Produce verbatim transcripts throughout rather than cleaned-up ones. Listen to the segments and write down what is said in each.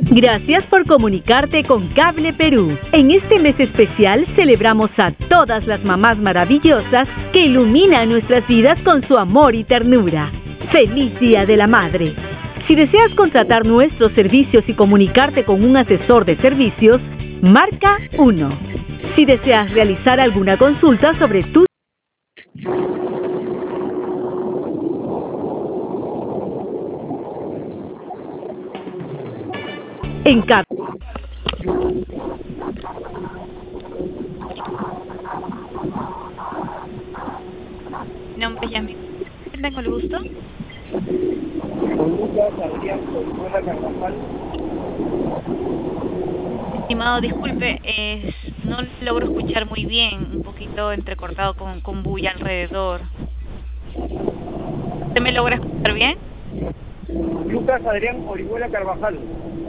Gracias por comunicarte con Cable Perú. En este mes especial celebramos a todas las mamás maravillosas que iluminan nuestras vidas con su amor y ternura. ¡Feliz Día de la Madre! Si deseas contratar nuestros servicios y comunicarte con un asesor de servicios, marca uno. Si deseas realizar alguna consulta sobre tu en Cable. Mi nombre es Yasmin. Tengo el gusto. Estimado, disculpe, eh, no logro escuchar muy bien, un poquito entrecortado con, con bulla alrededor. ¿Usted me logra escuchar bien? Lucas Adrián Orihuela Carvajal.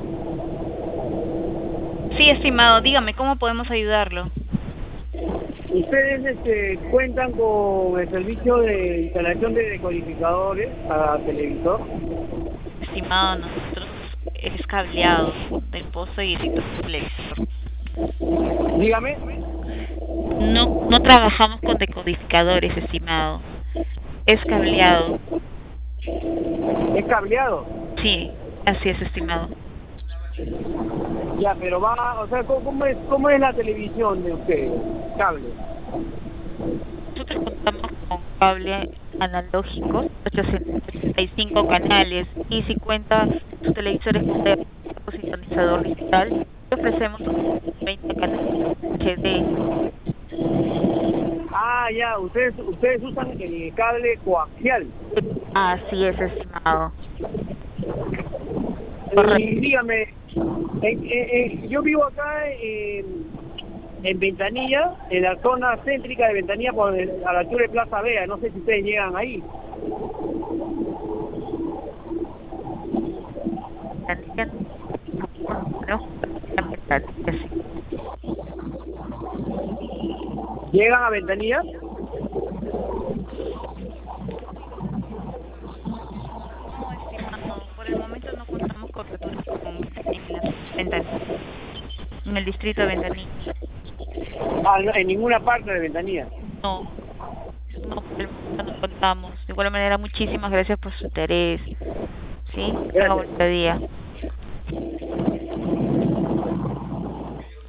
Sí, estimado, dígame, ¿cómo podemos ayudarlo? Ustedes este, cuentan con el servicio de instalación de decodificadores a televisor. Estimado, nosotros es cableado del pozo y directo al televisor. Dígame. No, no trabajamos con decodificadores, estimado. Es cableado. ¿Es cableado? Sí, así es, estimado. Ya, pero va, o sea, ¿cómo, cómo es, cómo es la televisión de ustedes? Cable. Nosotros contamos con cable analógico, ochocientos sesenta y cinco canales, y si cuenta sus televisores con sintonizador digital, le ofrecemos veinte canales H D. Ah, ya, ustedes ustedes usan el cable coaxial. Así es, estimado. Y dígame, en, en, en, yo vivo acá en, en Ventanilla, en la zona céntrica de Ventanilla, por el, a la altura de Plaza Vea. No sé si ustedes llegan ahí. ¿Llegan a Ventanilla? Por el momento no contamos con cobertura en, en el distrito de Ventanilla. Ah, no, en ninguna parte de Ventanilla. No, no, por el momento no contamos. De igual manera, muchísimas gracias por su interés. ¿Sí? Tenga buen día.